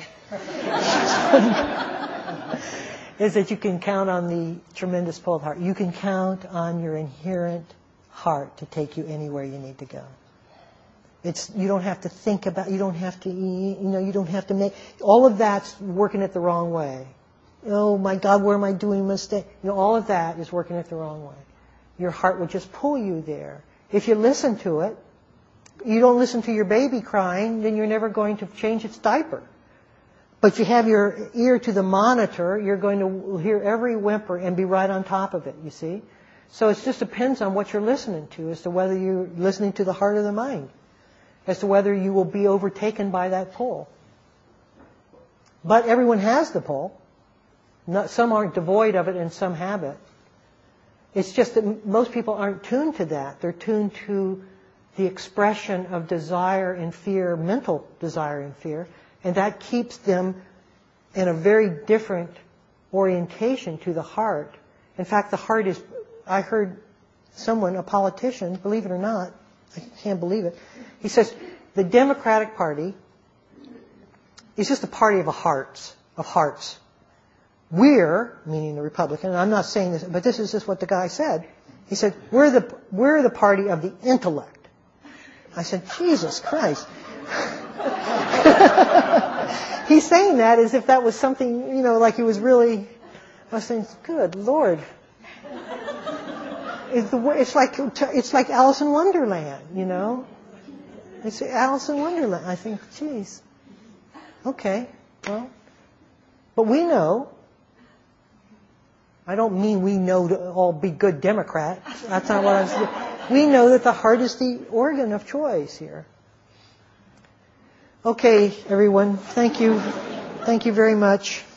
is that you can count on the tremendous pull of the heart. You can count on your inherent heart to take you anywhere you need to go. It's, you don't have to think about, you don't have to, you know, you don't have to make, all of that's working it the wrong way. Oh my God, where am I doing a mistake? You know, all of that is working it the wrong way. Your heart will just pull you there. If you listen to it, you don't listen to your baby crying, then you're never going to change its diaper. But you have your ear to the monitor, you're going to hear every whimper and be right on top of it, you see? So it just depends on what you're listening to as to whether you're listening to the heart or the mind, as to whether you will be overtaken by that pull. But everyone has the pull. Not, some aren't devoid of it and some have it. It's just that most people aren't tuned to that. They're tuned to the expression of desire and fear, mental desire and fear, and that keeps them in a very different orientation to the heart. In fact, the heart is, I heard someone, a politician, believe it or not, I can't believe it, he says, the Democratic Party is just a party of hearts, of hearts. We're, meaning the Republican, and I'm not saying this, but this is just what the guy said. He said, we're the, we're the party of the intellect. I said, Jesus Christ. He's saying that as if that was something, you know, like he was really, I was saying, good Lord. It's, the, it's like, it's like Alice in Wonderland, you know. It's Alice in Wonderland. I think, geez. Okay, well, but we know, I don't mean we know to all be good Democrats. That's not what I'm saying. We know that the heart is the organ of choice here. Okay, everyone. Thank you. Thank you very much.